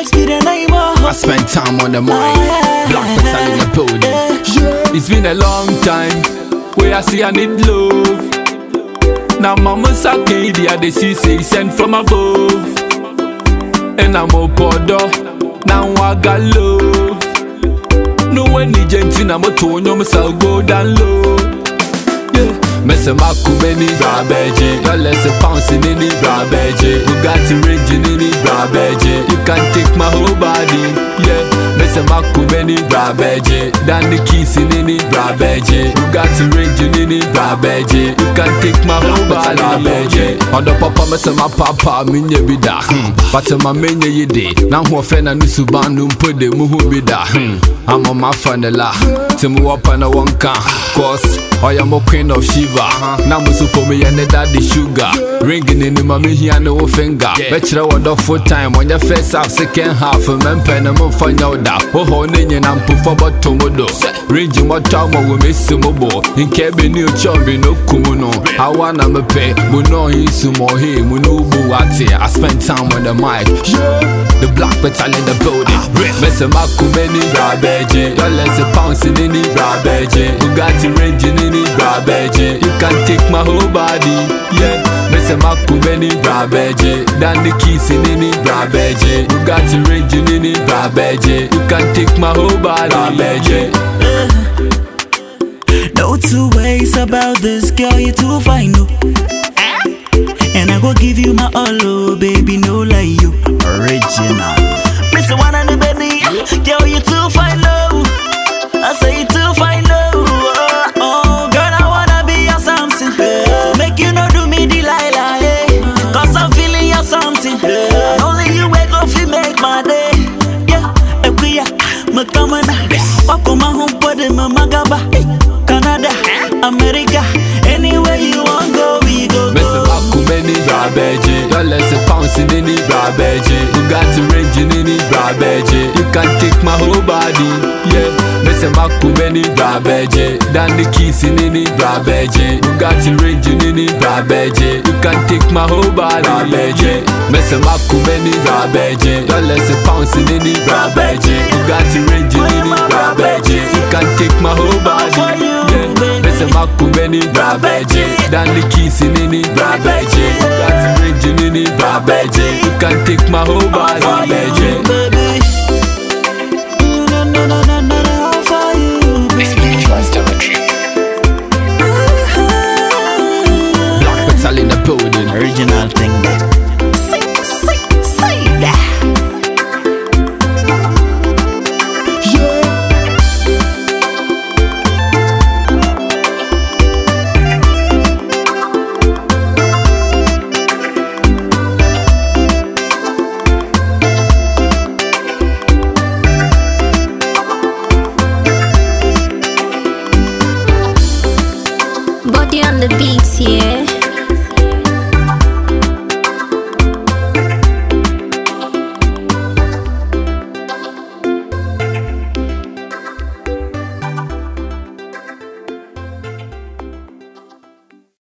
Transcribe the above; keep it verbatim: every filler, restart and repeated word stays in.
X be the name of. I spend time on the mind. Black Petal in the building. It's been a long time where I see I need love. Now mama sake dia they see say sent from above. And I'm up order. Now I got love. No one need gentle I'm a tone you must go down low. Yeah. Mese makumeni brabeje. Y'all let's pounce in any brabeje. Bugatti range in any brabeje. You can take my whole body. Yeah. Mese makumeni brabeje. Dan the keys in any brabeje. Bugatti range in any brabeje. You can take my whole body. Yeah. On the papa mese ma papa minye bida. But my menye yede. Na ho fena ni subanu mpode muhu bida. I'm on my funnel. Timu wapa na wanka. Cause I am a queen of Shiva. Now musu for me and daddy sugar. Ringing in my me here no finger. Bachelor what the full time on your first half, second half. A man pen a month find out that. Oh, honey, and I'm put for but tomodo. Ranging what time we miss some more. In cabin new chumby no kumuno. I wanna me pay, but no he's some more him. We know buati. I spend time on the mic. The Black Petal in the building. Mese makumeni brabeje. Y'all let's pounce in any brabeje. Bugatti range in any brabeje. You can take my whole body. Yeah. Mese makumeni brabeje. Dan the keys in any brabeje. Bugatti range in any brabeje. You can take my whole body. Brabeje. No two ways about this girl, you too fine, no. And I go give you my all, oh baby, no lie, you original. Mister One and the baby, girl, you too fine, no. I say you too fine, no. Oh, girl, I wanna be your something. Make you no do me Delilah, eh? Cause I'm feeling your something. Only you wake up, you make my day. Yeah, eh, yeah, me come on. Walk on my home, put in my magaba. Canada, America, anywhere you want go, we go. Mese makumeni brabeje. Y'all let's pounce in any brabeje. Bugatti range in any brabeje. You can take my whole body. Yeah. Mese makumeni brabeje. Dan the keys in any brabeje. Bugatti range in any brabeje. You can take my whole body. Brabeje. Mese makumeni brabeje. Y'all let's pounce in any brabeje. Bugatti range in any brabeje. You can take my whole body. Mese makumeni brabeje. Dan the keys in any brabeje. Bugatti range in any brabeje. You can take my whole body. Brabeje. No, no, no, no, no, no, how far you, baby? Black Petal in the building. Original thing. Say, say, say that. Body on the beats, yeah.